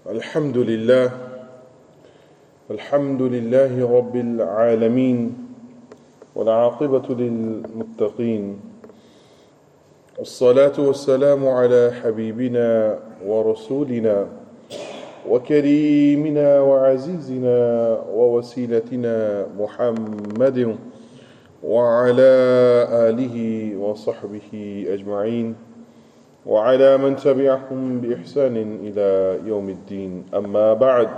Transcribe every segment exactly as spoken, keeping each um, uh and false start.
الحمد لله الحمد لله رب العالمين والعاقبة للمتقين الصلاة والسلام على حبيبنا ورسولنا وكريمنا وعزيزنا ووسيلتنا محمد وعلى آله وصحبه أجمعين وعلى من تبعهم بإحسان إلى يوم الدين أما بعد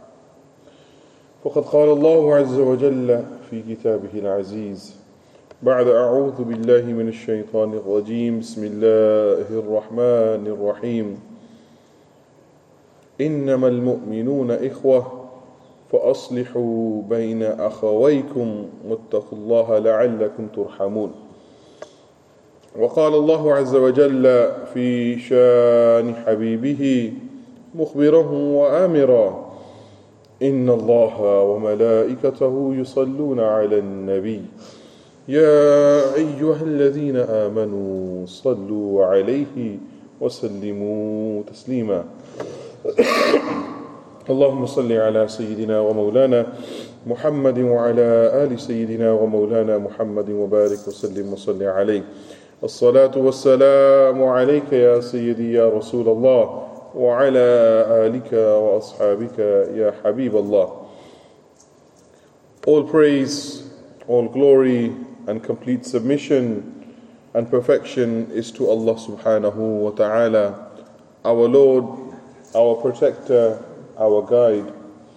فقد قال الله عز وجل في كتابه العزيز بعد أعوذ بالله من الشيطان الرجيم بسم الله الرحمن الرحيم إنما المؤمنون إخوة فأصلحوا بين أخويكم واتقوا الله لعلكم ترحمون وقال الله عز وجل في شان حبيبه مخبرا وآمرا إن الله وملائكته يصلون على النبي يا أيها الذين آمنوا صلوا عليه وسلموا تسليما اللهم صل على سيدنا ومولانا محمد وعلى آل سيدنا ومولانا محمد وبارك وسلم وصل عليه الصلاة والسلام عليك يا سيدي يا رسول الله وعلى آلك وأصحابك يا حبيب الله. All praise, all glory and complete submission and perfection is to Allah subhanahu wa ta'ala, our Lord, our protector, our guide.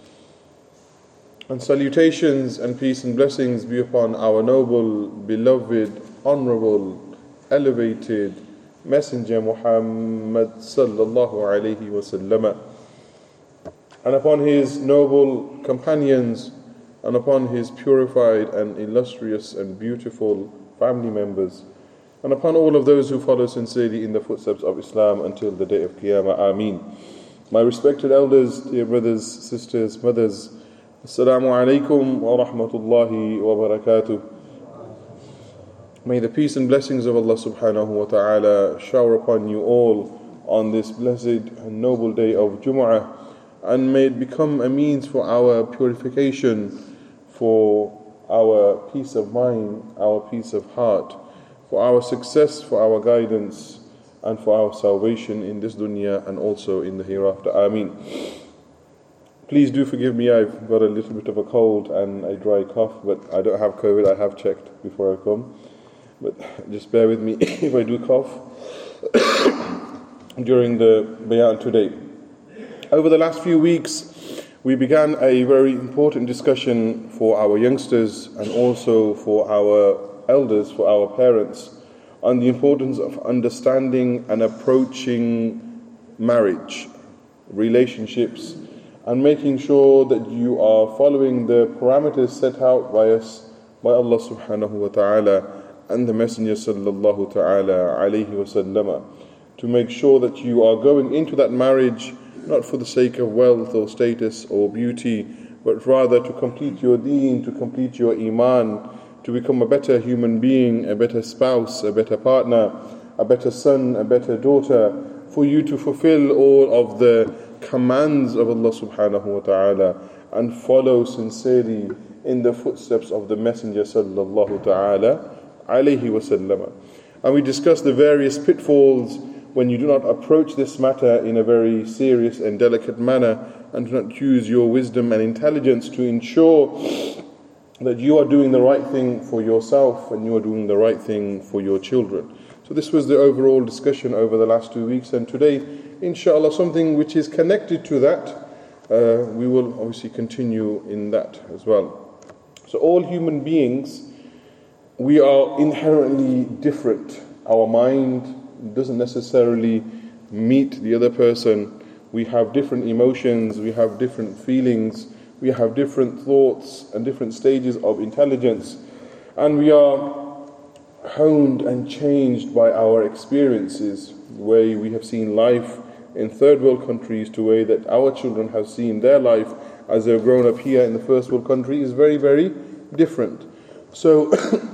And salutations and peace and blessings be upon our noble, beloved, honorable, elevated Messenger Muhammad sallallahu alayhi wa sallam, and upon his noble companions, and upon his purified and illustrious and beautiful family members, and upon all of those who follow sincerely in the footsteps of Islam until the day of Qiyamah. Ameen. My respected elders, dear brothers, sisters, mothers, Assalamu alaikum wa rahmatullahi wa barakatuh. May the peace and blessings of Allah subhanahu wa ta'ala shower upon you all on this blessed and noble day of Jumu'ah, and may it become a means for our purification, for our peace of mind, our peace of heart, for our success, for our guidance, and for our salvation in this dunya and also in the hereafter. Ameen. Please do forgive me, I've got a little bit of a cold and a dry cough, but I don't have COVID, I have checked before I come. But just bear with me if I do cough during the bayan today. Over the last few weeks, we began a very important discussion for our youngsters and also for our elders, for our parents, on the importance of understanding and approaching marriage, relationships, and making sure that you are following the parameters set out by us, by Allah subhanahu wa ta'ala, and the Messenger sallallahu ta'ala alayhi wa sallam, to make sure that you are going into that marriage not for the sake of wealth or status or beauty, but rather to complete your deen, to complete your iman, to become a better human being, a better spouse, a better partner, a better son, a better daughter, for you to fulfill all of the commands of Allah subhanahu wa ta'ala and follow sincerely in the footsteps of the Messenger sallallahu ta'ala alayhi wa sallam. And we discussed the various pitfalls when you do not approach this matter in a very serious and delicate manner and do not use your wisdom and intelligence to ensure that you are doing the right thing for yourself and you are doing the right thing for your children. So this was the overall discussion over the last two weeks, and today, inshallah, something which is connected to that, uh, we will obviously continue in that as well. So all human beings, we are inherently different. Our mind doesn't necessarily meet the other person. We have different emotions, we have different feelings, we have different thoughts and different stages of intelligence, and we are honed and changed by our experiences, the way we have seen life in third world countries to the way that our children have seen their life as they've grown up here in the first world country is very, very different. So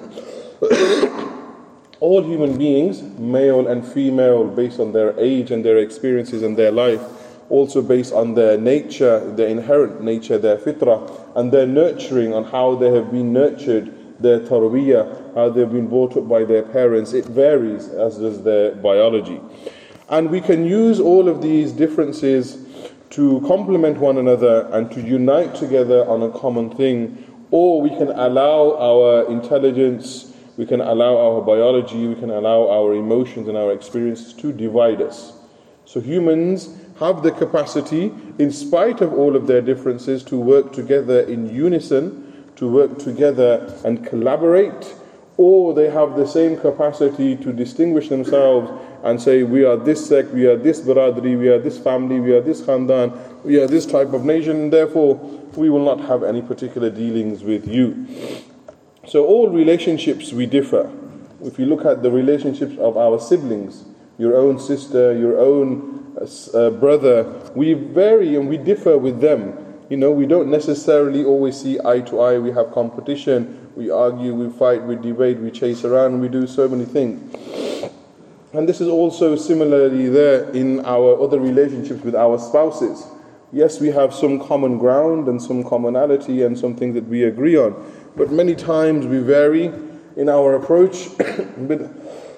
all human beings, male and female, based on their age and their experiences and their life, also based on their nature, their inherent nature, their fitrah, and their nurturing, on how they have been nurtured, their tarbiyah, how they've been brought up by their parents. It varies, as does their biology. And we can use all of these differences to complement one another and to unite together on a common thing, or we can allow our intelligence, we can allow our biology, we can allow our emotions and our experiences to divide us. So humans have the capacity, in spite of all of their differences, to work together in unison, to work together and collaborate, or they have the same capacity to distinguish themselves and say, we are this sect, we are this baradri, we are this family, we are this khandan, we are this type of nation, and therefore we will not have any particular dealings with you. So all relationships, we differ. If you look at the relationships of our siblings, your own sister, your own uh, brother, we vary and we differ with them. You know, we don't necessarily always see eye to eye. We have competition, we argue, we fight, we debate, we chase around, we do so many things. And this is also similarly there in our other relationships with our spouses. Yes, we have some common ground and some commonality and some things that we agree on, but many times we vary in our approach with,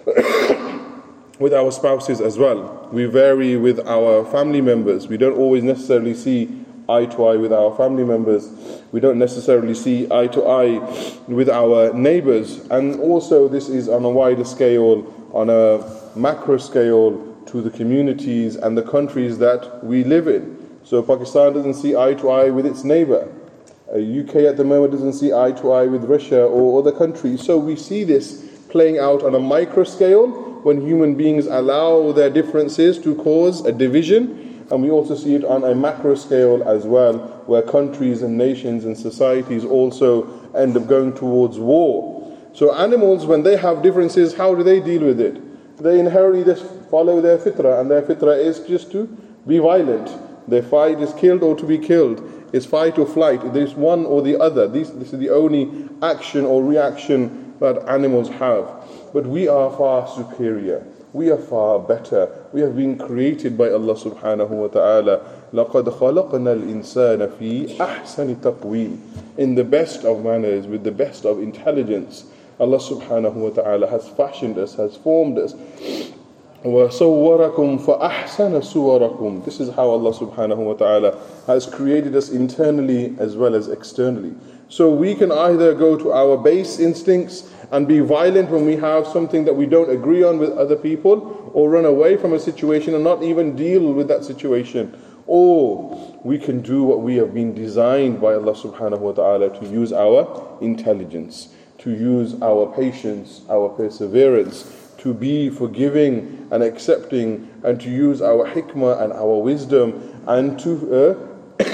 with our spouses as well. We vary with our family members. We don't always necessarily see eye to eye with our family members. We don't necessarily see eye to eye with our neighbors. And also this is on a wider scale, on a macro scale, to the communities and the countries that we live in. So Pakistan doesn't see eye to eye with its neighbor. Uh, U K at the moment doesn't see eye to eye with Russia or other countries. So we see this playing out on a micro scale when human beings allow their differences to cause a division. And we also see it on a macro scale as well, where countries and nations and societies also end up going towards war. So animals, when they have differences, how do they deal with it? They inherently just follow their fitrah, and their fitrah is just to be violent. Their fight is killed or to be killed. It's fight or flight. There's one or the other. This, this is the only action or reaction that animals have. But we are far superior. We are far better. We have been created by Allah subhanahu wa ta'ala. لَقَدْ خَلَقْنَا الْإِنسَانَ فِي أَحْسَنِ تَقْوِيمٍ. In the best of manners, with the best of intelligence, Allah subhanahu wa ta'ala has fashioned us, has formed us. وَصَوَّرَكُمْ فَأَحْسَنَ صُوَرَكُمْ. This is how Allah subhanahu wa ta'ala has created us internally as well as externally. So we can either go to our base instincts and be violent when we have something that we don't agree on with other people, or run away from a situation and not even deal with that situation. Or we can do what we have been designed by Allah subhanahu wa ta'ala, to use our intelligence, to use our patience, our perseverance, to be forgiving and accepting, and to use our hikmah and our wisdom, and to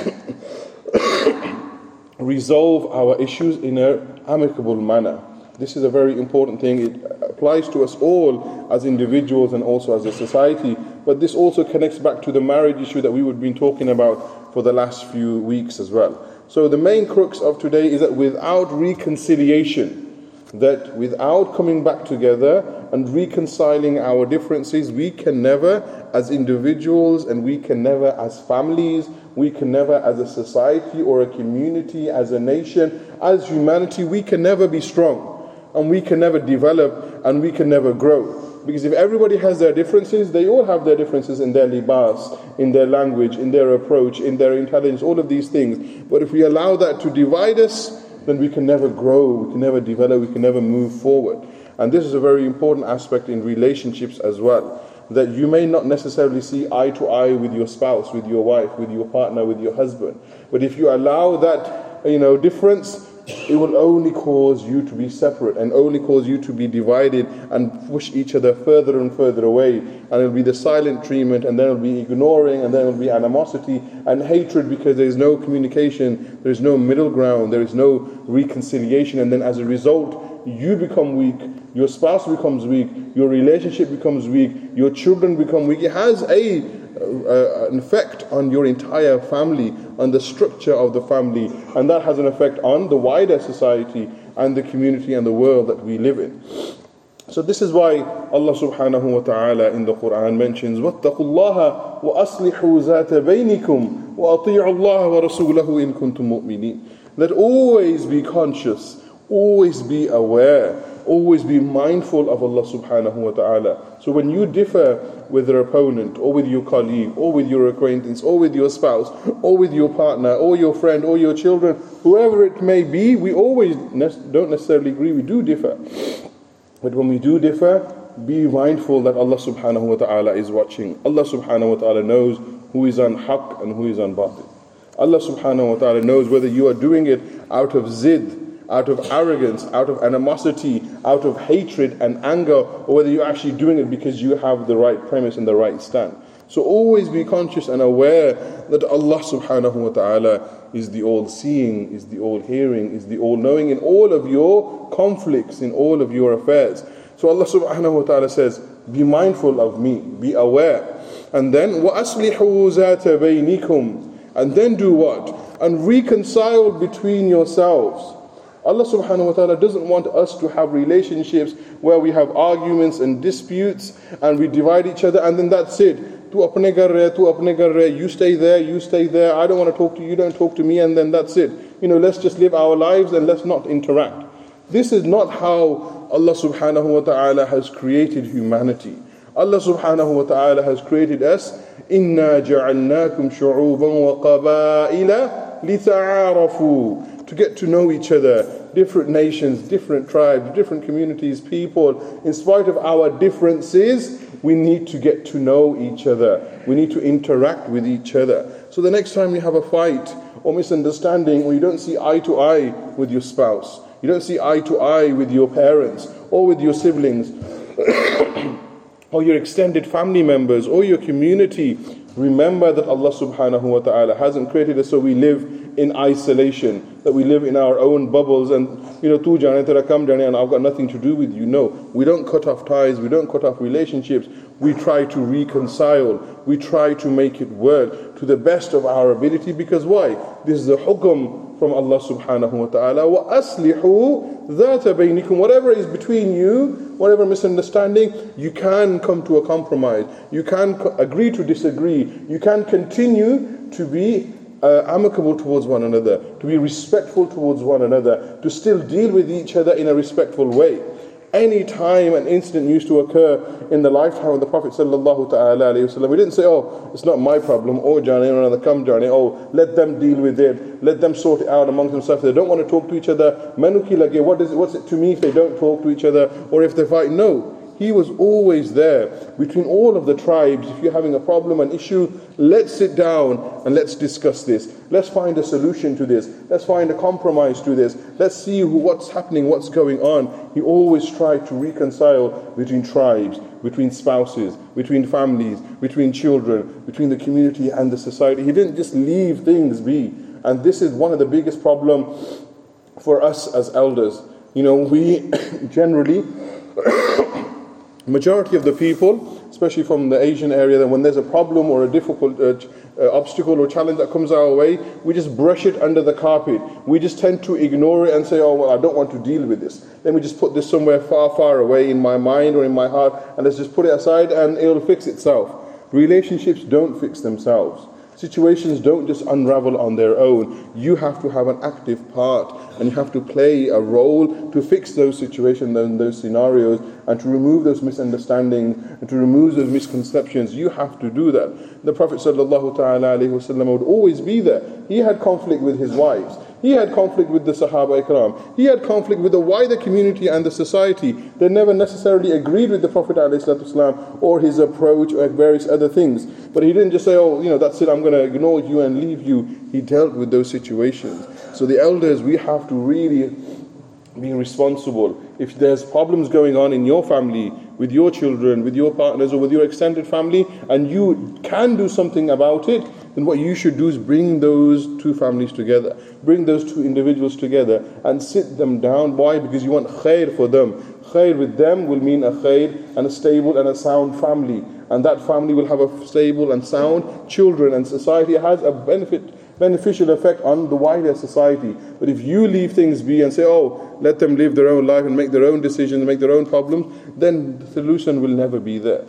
uh, resolve our issues in an amicable manner. This is a very important thing. It applies to us all as individuals and also as a society. But this also connects back to the marriage issue that we have been talking about for the last few weeks as well. So the main crux of today is that without reconciliation, that without coming back together and reconciling our differences, we can never as individuals, and we can never as families, we can never as a society or a community, as a nation, as humanity, we can never be strong. And we can never develop, and we can never grow. Because if everybody has their differences, they all have their differences in their libas, in their language, in their approach, in their intelligence, all of these things. But if we allow that to divide us, then we can never grow, we can never develop, we can never move forward. And this is a very important aspect in relationships as well. That you may not necessarily see eye to eye with your spouse, with your wife, with your partner, with your husband. But if you allow that, you know, difference, it will only cause you to be separate and only cause you to be divided and push each other further and further away. And it'll be the silent treatment, and then it'll be ignoring, and then it'll be animosity and hatred, because there is no communication, there is no middle ground, there is no reconciliation. And then as a result, you become weak, your spouse becomes weak, your relationship becomes weak, your children become weak. It has a Uh, an effect on your entire family, on the structure of the family, and that has an effect on the wider society and the community and the world that we live in. So this is why Allah subhanahu wa ta'ala in the Quran mentions وَاتَّقُوا اللَّهَ وَأَصْلِحُوا ذَاتَ بَيْنِكُمْ وَأَطِيعُوا اللَّهَ وَرَسُولَهُ إِن كُنتُم مُؤْمِنِينَ. That always be conscious, always be aware, always be mindful of Allah subhanahu wa ta'ala. So when you differ with your opponent, or with your colleague, or with your acquaintance, or with your spouse, or with your partner, or your friend, or your children, whoever it may be, we always don't necessarily agree, we do differ. But when we do differ, be mindful that Allah subhanahu wa ta'ala is watching. Allah subhanahu wa ta'ala knows who is on haqq and who is on batil. Allah subhanahu wa ta'ala knows whether you are doing it out of zid, out of arrogance, out of animosity, out of hatred and anger, or whether you're actually doing it because you have the right premise and the right stand. So always be conscious and aware that Allah subhanahu wa ta'ala is the all-seeing, is the all-hearing, is the all-knowing in all of your conflicts, in all of your affairs. So Allah subhanahu wa ta'ala says, be mindful of me, be aware. And then, وَأَصْلِحُوا ذَاتَ بَيْنِكُمْ. And then do what? And reconcile between yourselves. Allah subhanahu wa ta'ala doesn't want us to have relationships where we have arguments and disputes and we divide each other and then that's it. Tu apne ghar rahe, tu apne ghar rahe, you stay there, you stay there, I don't want to talk to you, you don't talk to me, and then that's it. You know, let's just live our lives and let's not interact. This is not how Allah subhanahu wa ta'ala has created humanity. Allah subhanahu wa ta'ala has created us. Inna ja'alnakum shu'uban wa qaba'ila lita'arafu. To get to know each other, different nations, different tribes, different communities, people. In spite of our differences, we need to get to know each other. We need to interact with each other. So the next time you have a fight or misunderstanding, or you don't see eye to eye with your spouse, you don't see eye to eye with your parents or with your siblings, or your extended family members, or your community, remember that Allah subhanahu wa ta'ala hasn't created us so we live in isolation, that we live in our own bubbles and, you know, tu jane tera kam jane and I've got nothing to do with you. No, we don't cut off ties, we don't cut off relationships. We try to reconcile, we try to make it work to the best of our ability, because why? This is the hukm from Allah subhanahu wa ta'ala. Wa aslihu dhata baynikum. Whatever is between you, whatever misunderstanding, you can come to a compromise. You can co- agree to disagree. You can continue to be uh, amicable towards one another, to be respectful towards one another, to still deal with each other in a respectful way. Any time an incident used to occur in the lifetime of the Prophet sallallahu ta'ala alayhi wasallam, we didn't say, oh, it's not my problem, oh Johnny, or another come Johnny, oh, let them deal with it, let them sort it out amongst themselves. If they don't want to talk to each other, manuki lage, what is it, what's it to me if they don't talk to each other, or if they fight? No. He was always there between all of the tribes. If you're having a problem, an issue, let's sit down and let's discuss this. Let's find a solution to this. Let's find a compromise to this. Let's see who, what's happening, what's going on. He always tried to reconcile between tribes, between spouses, between families, between children, between the community and the society. He didn't just leave things be. And this is one of the biggest problems for us as elders. You know, we generally... majority of the people, especially from the Asian area, that when there's a problem or a difficult uh, uh, obstacle or challenge that comes our way, we just brush it under the carpet. We just tend to ignore it and say, oh, well, I don't want to deal with this. Let me just put this somewhere far, far away in my mind or in my heart, and let's just put it aside and it'll fix itself. Relationships don't fix themselves. Situations don't just unravel on their own. You have to have an active part, and you have to play a role to fix those situations and those scenarios, and to remove those misunderstandings, and to remove those misconceptions. You have to do that. The Prophet sallallahu ta'ala alayhi wasallam would always be there. He had conflict with his wives. He had conflict with the Sahaba Ikram. He had conflict with the wider community and the society. They never necessarily agreed with the Prophet ﷺ or his approach or various other things. But he didn't just say, oh, you know, that's it, I'm going to ignore you and leave you. He dealt with those situations. So the elders, we have to really be responsible. If there's problems going on in your family, with your children, with your partners, or with your extended family, and you can do something about it, then what you should do is bring those two families together, bring those two individuals together and sit them down. Why? Because you want khair for them. Khair with them will mean a khair and a stable and a sound family, and that family will have a stable and sound children, and society has a benefit beneficial effect on the wider society. But if you leave things be and say, oh, let them live their own life and make their own decisions, make their own problems, then the solution will never be there.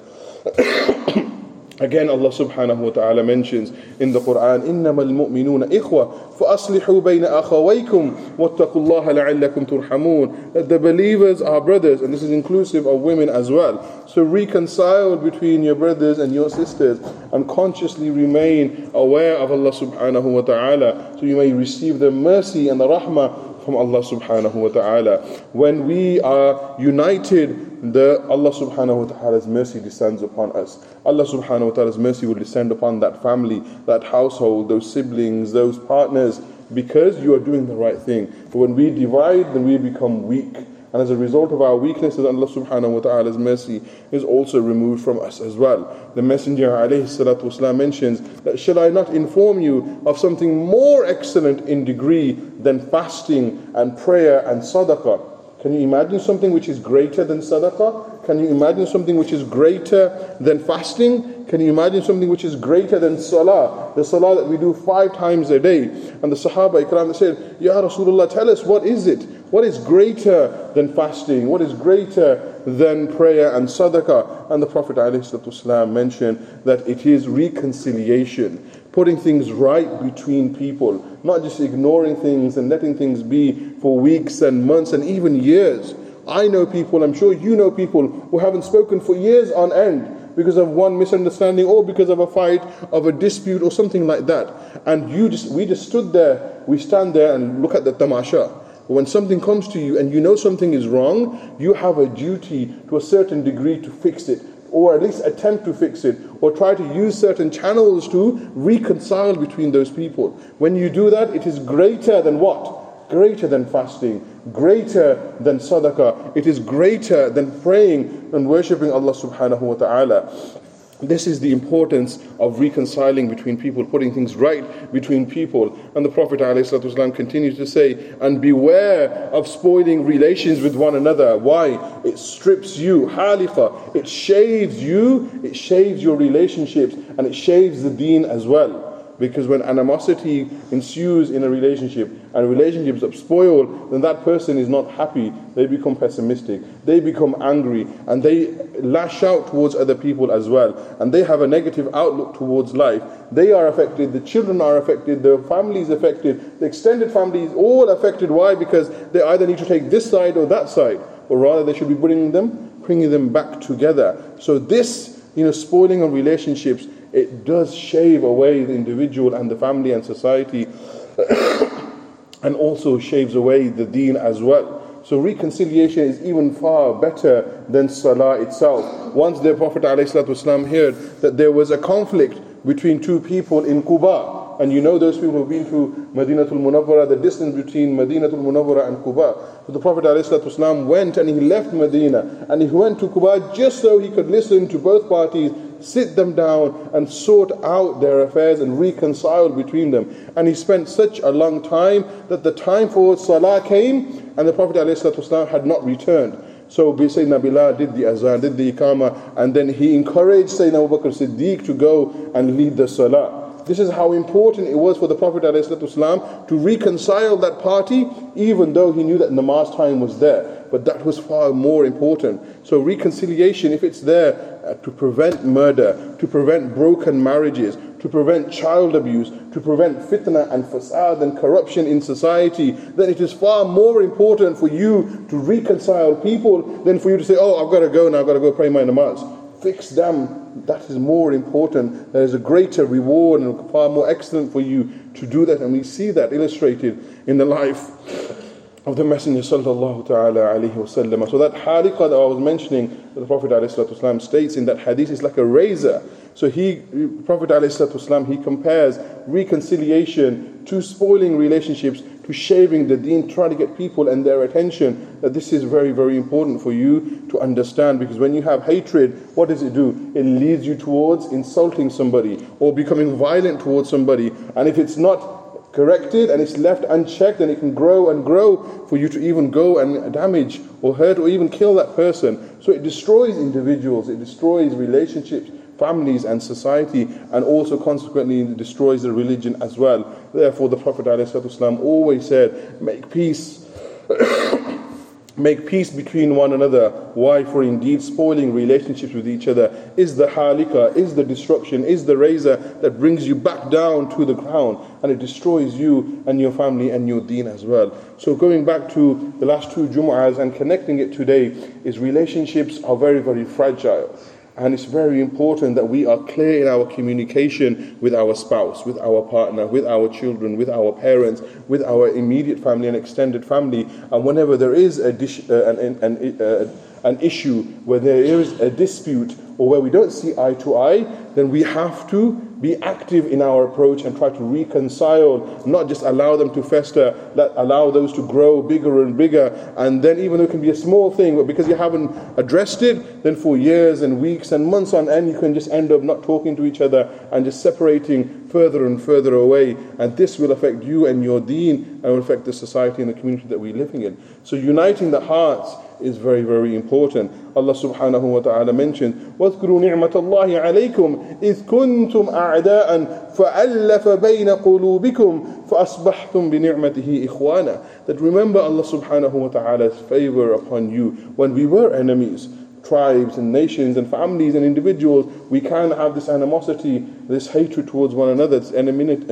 Again, Allah subhanahu wa ta'ala mentions in the Quran, إِنَّمَا الْمُؤْمِنُونَ إِخْوَةً فَأَصْلِحُوا بَيْنَ أَخَوَيْكُمْ وَاتَّقُوا اللَّهَ لَعَلَّكُمْ تُرْحَمُونَ. That the believers are brothers, and this is inclusive of women as well. So reconcile between your brothers and your sisters, and consciously remain aware of Allah subhanahu wa ta'ala, so you may receive the mercy and the rahmah from Allah subhanahu wa ta'ala. When we are united, the Allah subhanahu wa ta'ala's mercy descends upon us. Allah subhanahu wa ta'ala's mercy will descend upon that family, that household, those siblings, those partners, because you are doing the right thing. But when we divide, then we become weak. And as a result of our weaknesses, Allah subhanahu wa ta'ala's mercy is also removed from us as well. The Messenger alayhi salatu wasalam mentions that, shall I not inform you of something more excellent in degree than fasting and prayer and sadaqah? Can you imagine something which is greater than sadaqah? Can you imagine something which is greater than fasting? Can you imagine something which is greater than salah? The salah that we do five times a day. And the Sahaba Ikram said, Ya Rasulullah, tell us, what is it? What is greater than fasting? What is greater than prayer and sadaqah? And the Prophet ﷺ mentioned that it is reconciliation. Putting things right between people, not just ignoring things and letting things be for weeks and months and even years. I know people, I'm sure you know people, who haven't spoken for years on end because of one misunderstanding or because of a fight, of a dispute or something like that. And you just, we just stood there, we stand there and look at the tamasha. When something comes to you and you know something is wrong, you have a duty to a certain degree to fix it, or at least attempt to fix it, or try to use certain channels to reconcile between those people. When you do that, it is greater than what? Greater than fasting, greater than sadaqah. It is greater than praying and worshipping Allah subhanahu wa ta'ala. This is the importance of reconciling between people, putting things right between people. And the Prophet ﷺ continues to say, and beware of spoiling relations with one another. Why? It strips you, haliqa, it shaves you, it shaves your relationships, and it shaves the deen as well. Because when animosity ensues in a relationship and relationships are spoiled, then that person is not happy. They become pessimistic, they become angry, and they lash out towards other people as well. And they have a negative outlook towards life. They are affected, the children are affected, the family is affected, the extended family is all affected. Why? Because they either need to take this side or that side, or rather they should be bringing them, bringing them back together. So this, you know, spoiling of relationships, it does shave away the individual and the family and society, and also shaves away the deen as well. So reconciliation is even far better than salah itself. Once the Prophet ﷺ heard that there was a conflict between two people in Quba, and you know those people who have been through Madinatul Munawwara, the distance between Madinatul Munawwara and Quba. So the Prophet ﷺ went and he left Medina, and he went to Quba just so he could listen to both parties, sit them down and sort out their affairs and reconcile between them. And he spent such a long time that the time for Salah came and the Prophet ﷺ had not returned. So Sayyidina Bilal did the azan, did the iqamah, and then he encouraged Sayyidina Abu Bakr Siddiq to go and lead the Salah. This is how important it was for the Prophet ﷺ to reconcile that party, even though he knew that namaz time was there. But that was far more important. So reconciliation, if it's there uh, to prevent murder, to prevent broken marriages, to prevent child abuse, to prevent fitna and fasad and corruption in society, then it is far more important for you to reconcile people than for you to say, oh, I've got to go now, I've got to go pray my namaz. Fix them. That is more important. There is a greater reward and far more excellent for you to do that. And we see that illustrated in the life of the Messenger sallallahu ta'ala alayhi wa sallam. So that haliqa that I was mentioning, that the Prophet ﷺ states in that hadith, is like a razor. So he, Prophet ﷺ, he compares reconciliation to spoiling relationships, to shaving the deen, trying to get people and their attention. That this is very, very important for you to understand, because when you have hatred, what does it do? It leads you towards insulting somebody or becoming violent towards somebody. And if it's not corrected and it's left unchecked, then it can grow and grow for you to even go and damage or hurt or even kill that person. So it destroys individuals, it destroys relationships families and society, and also consequently destroys the religion as well. Therefore the Prophet ﷺ always said, make peace make peace between one another. Why? For indeed spoiling relationships with each other is the halika, is the destruction, is the razor that brings you back down to the ground, and it destroys you and your family and your deen as well. So going back to the last two Jumu'ahs and connecting it today, is relationships are very, very fragile. And it's very important that we are clear in our communication with our spouse, with our partner, with our children, with our parents, with our immediate family and extended family. And whenever there is a dish, uh, an, an, uh, an issue, where there is a dispute, or where we don't see eye to eye, then we have to be active in our approach and try to reconcile, not just allow them to fester, let, allow those to grow bigger and bigger. And then even though it can be a small thing, but because you haven't addressed it, then for years and weeks and months on end, you can just end up not talking to each other and just separating further and further away. And this will affect you and your deen, and will affect the society and the community that we're living in. So uniting the hearts is very, very important. Allah subhanahu wa ta'ala mentioned, وَاذْكُرُوا نِعْمَةَ اللَّهِ عَلَيْكُمْ إِذْ كُنْتُمْ أَعْدَاءً فَأَلَّفَ بَيْنَ قُلُوبِكُمْ فَأَصْبَحْتُمْ بِنِعْمَتِهِ إِخْوَانًا. That remember Allah subhanahu wa ta'ala's favor upon you when we were enemies. Tribes and nations and families and individuals, we can have this animosity, this hatred towards one another, this enmity,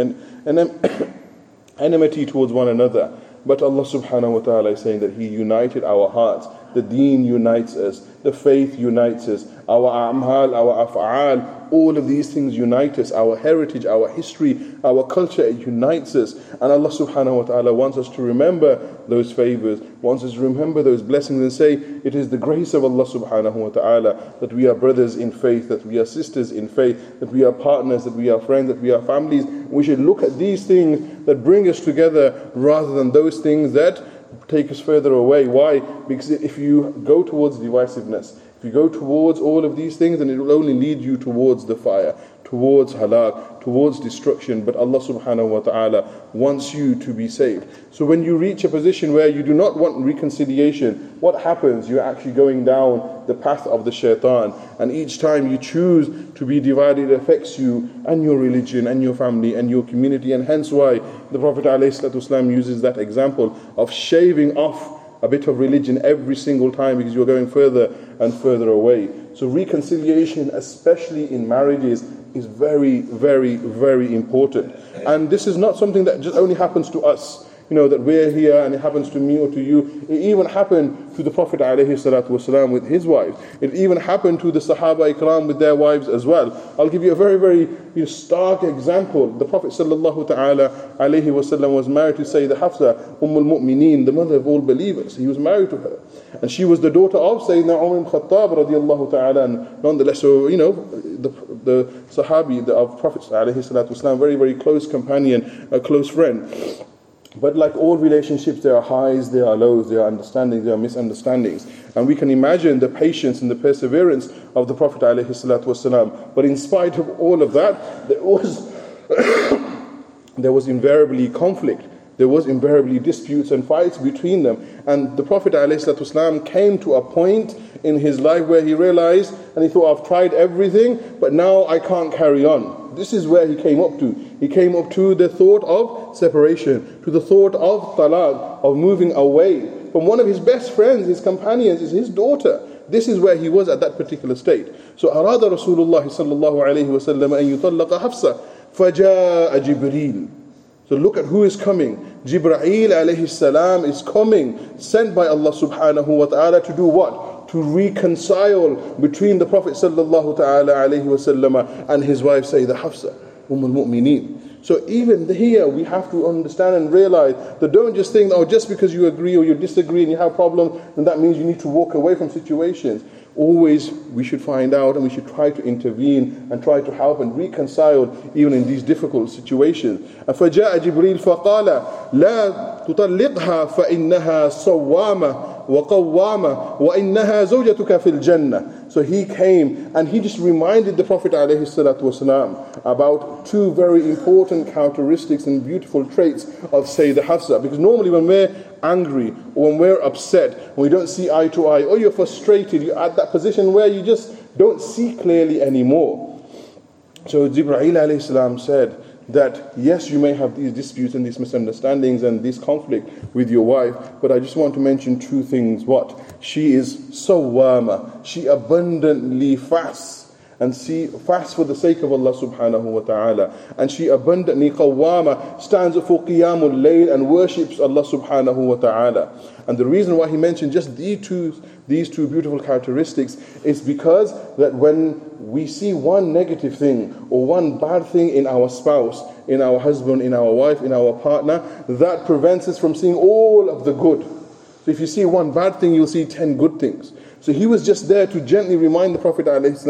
enmity towards one another. But Allah subhanahu wa ta'ala is saying that He united our hearts. The deen unites us, the faith unites us, our a'mal, our af'al, all of these things unite us, our heritage, our history, our culture, it unites us. And Allah subhanahu wa ta'ala wants us to remember those favors, wants us to remember those blessings and say, it is the grace of Allah subhanahu wa ta'ala that we are brothers in faith, that we are sisters in faith, that we are partners, that we are friends, that we are families. We should look at these things that bring us together rather than those things that take us further away. Why? Because if you go towards divisiveness, if you go towards all of these things, then it will only lead you towards the fire, towards halak, towards destruction. But Allah subhanahu wa ta'ala wants you to be saved. So when you reach a position where you do not want reconciliation, what happens? You're actually going down the path of the shaitan. And each time you choose to be divided, it affects you and your religion and your family and your community. And hence why the Prophet ﷺ uses that example of shaving off a bit of religion every single time, because you're going further and further away. So reconciliation, especially in marriages, is very, very, very important. And this is not something that just only happens to us, you know, that we're here and it happens to me or to you. It even happened to the Prophet ﷺ with his wives. It even happened to the Sahaba Ikram with their wives as well. I'll give you a very, very you know, stark example. The Prophet ﷺ was married to Sayyidah Hafsa, Umm al-Mu'mineen, the mother of all believers. He was married to her. And she was the daughter of Sayyidina Umar ibn Khattab radiallahu ta'ala. And nonetheless, so, you know, the, the Sahabi the, of Prophet ﷺ, very, very close companion, a close friend. But like all relationships, there are highs, there are lows, there are understandings, there are misunderstandings. And we can imagine the patience and the perseverance of the Prophet ﷺ. But in spite of all of that, there was, there was invariably conflict. There was invariably disputes and fights between them. And the Prophet ﷺ came to a point in his life where he realized, and he thought, I've tried everything, but now I can't carry on. This is where he came up to. He came up to the thought of separation, to the thought of talaq, of moving away from one of his best friends, his companions, is his daughter. This is where he was at that particular state. So أراد رسول الله صلى الله عليه وسلم أن يطلق حفصة فجاء جبريل. So look at who is coming. Jibreel alayhi salam is coming, sent by Allah subhanahu wa ta'ala to do what? To reconcile between the Prophet sallallahu ta'ala alayhi wa sallam and his wife Sayyidah Hafsa, Umm al-Mu'mineen. So even here we have to understand and realize that don't just think, oh, just because you agree or you disagree and you have problems, then that means you need to walk away from situations. Always we should find out and we should try to intervene and try to help and reconcile even in these difficult situations. فَجَاءَ جِبْرِيلٌ فَقَالَ لَا تُطَلِّقْهَا فَإِنَّهَا صَوَّامَةٌ وَقَوَّامَةٌ وَإِنَّهَا زَوْجَتُكَ فِي الْجَنَّةِ. So he came and he just reminded the Prophet ﷺ about two very important characteristics and beautiful traits of Sayyidah Hafsa. Because normally when we're angry or when we're upset, when we don't see eye to eye, or you're frustrated, you're at that position where you just don't see clearly anymore. So Jibreel alayhi salam said that yes, you may have these disputes and these misunderstandings and this conflict with your wife, but I just want to mention two things. What? She is sawwama. She abundantly fasts. And she fasts for the sake of Allah subhanahu wa ta'ala. And she abundantly qawwama, stands up for qiyamul layl and worships Allah subhanahu wa ta'ala. And the reason why he mentioned just these two, these two beautiful characteristics is because that when we see one negative thing or one bad thing in our spouse, in our husband, in our wife, in our partner, that prevents us from seeing all of the good. So if you see one bad thing, you'll see ten good things. So he was just there to gently remind the Prophet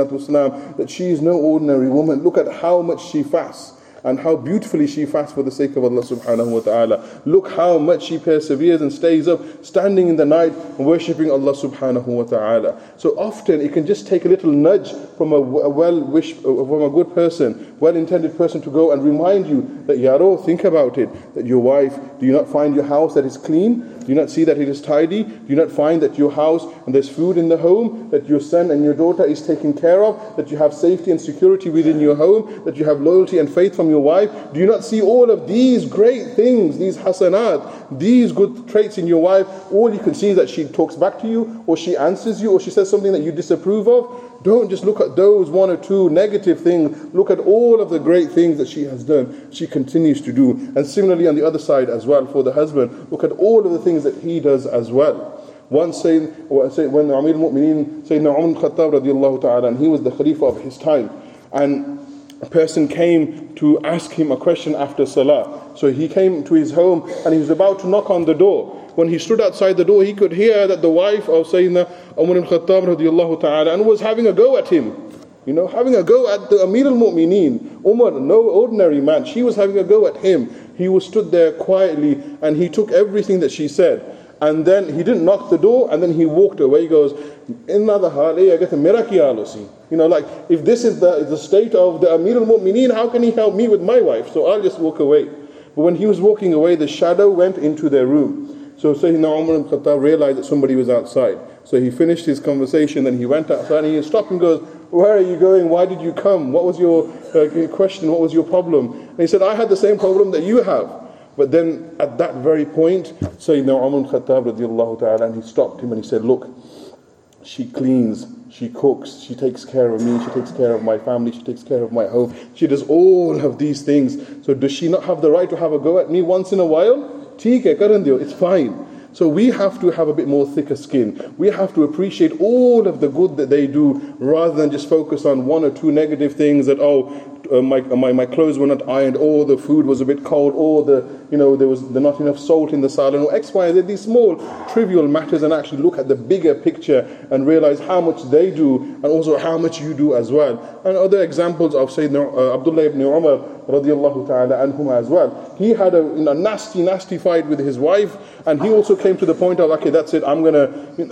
ﷺ that she is no ordinary woman. Look at how much she fasts and how beautifully she fasts for the sake of Allah subhanahu wa ta'ala. Look how much she perseveres and stays up, standing in the night and worshipping Allah subhanahu wa ta'ala. So often it can just take a little nudge from a, a well-wish, from a good person, well-intended person to go and remind you that, Yaro, think about it, that your wife, do you not find your house that is clean? Do you not see that it is tidy? Do you not find that your house and there's food in the home, that your son and your daughter is taken care of, that you have safety and security within your home, that you have loyalty and faith from your wife? Do you not see all of these great things, these hasanat, these good traits in your wife? All you can see is that she talks back to you, or she answers you, or she says something that you disapprove of. Don't just look at those one or two negative things. Look at all of the great things that she has done, she continues to do. And similarly on the other side as well, for the husband, look at all of the things that he does as well. Once saying, when Amir al-Mu'mineen, Sayyidina Umar al-Khattab radiallahu ta'ala, and he was the Khalifa of his time, and a person came to ask him a question after Salah. So he came to his home and he was about to knock on the door. When he stood outside the door, he could hear that the wife of Sayyidina Umar al-Khattab radiallahu ta'ala and was having a go at him. You know, having a go at the Amir al-Mu'mineen. Umar, no ordinary man. She was having a go at him. He was stood there quietly and he took everything that she said. And then he didn't knock the door, and then he walked away. He goes, Inna the hali, I get a miracle. You know, like, if this is the, the state of the Amir al-Mu'mineen, how can he help me with my wife? So I'll just walk away. But when he was walking away, the shadow went into their room. So Sayyidina Umar al-Khattab realized that somebody was outside. So he finished his conversation, then he went outside and he stopped and goes, where are you going? Why did you come? What was your uh, question? What was your problem? And he said, I had the same problem that you have. But then at that very point, Sayyidina Umar al-Khattab radiallahu ta'ala, and he stopped him and he said, look, she cleans, she cooks, she takes care of me, she takes care of my family, she takes care of my home, she does all of these things. So does she not have the right to have a go at me once in a while? Theek hai, karan diyo, it's fine. So we have to have a bit more thicker skin. We have to appreciate all of the good that they do, rather than just focus on one or two negative things that, oh, uh, my, my my clothes were not ironed, or the food was a bit cold, or the you know there was there not enough salt in the salad, or X, Y, Z. These small trivial matters, and actually look at the bigger picture and realize how much they do, and also how much you do as well. And other examples of Sayyidina uh, Abdullah ibn Umar radiallahu ta'ala anhuma as well. He had a, you know, nasty, nasty fight with his wife, and he also came to the point of, okay, that's it, I'm gonna you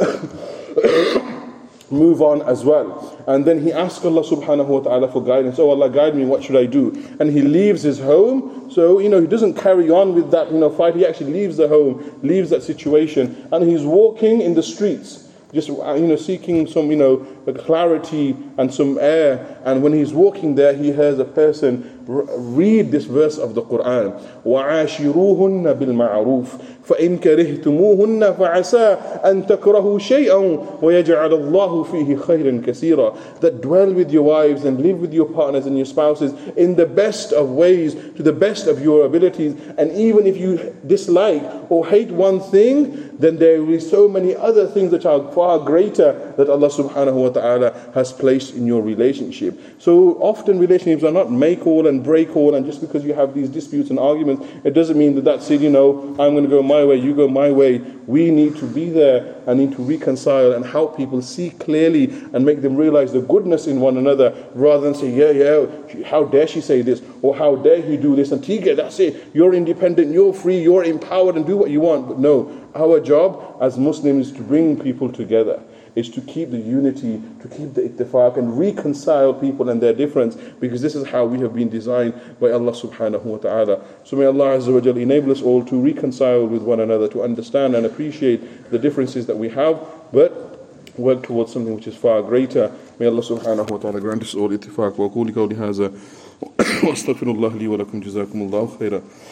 know, move on as well. And then he asked Allah subhanahu wa ta'ala for guidance. Oh Allah, guide me, what should I do? And he leaves his home. So, you know, he doesn't carry on with that, you know, fight. He actually leaves the home, leaves that situation, and he's walking in the streets, just, you know, seeking some, you know, clarity and some air. And when he's walking there, he hears a person read this verse of the Quran. وَعَاشِرُوهُنَّ بِالْمَعْرُوفِ فَإِنْ كَرِهْتُمُوهُنَّ فَعَسَىٰ أَن تَكْرَهُوا شَيْئًا وَيَجْعَلَ اللَّهُ فِيهِ خَيْرًا كَثِيرًا. That dwell with your wives and live with your partners and your spouses in the best of ways, to the best of your abilities. And even if you dislike or hate one thing, then there will be so many other things that are far greater that Allah subhanahu wa ta'ala has placed in your relationship. So often relationships are not make all and break all, and just because you have these disputes and arguments, it doesn't mean that that's it, you know, I'm going to go my way, you go my way. We need to be there and need to reconcile and help people see clearly and make them realize the goodness in one another, rather than say, yeah, yeah, how dare she say this, or how dare he do this, and Tiga, that's it, you're independent, you're free, you're empowered, and do what you want. But no, our job as Muslims is to bring people together, is to keep the unity, to keep the ittifaq, and reconcile people and their difference, because this is how we have been designed by Allah subhanahu wa ta'ala. So may Allah Azza wa Jal enable us all to reconcile with one another, to understand and appreciate the differences that we have, but work towards something which is far greater. May Allah subhanahu wa ta'ala grant us all ittifaq. Wa quli qawli hadha wa astaghfirullah li wa lakum, jazakumullahu khairan.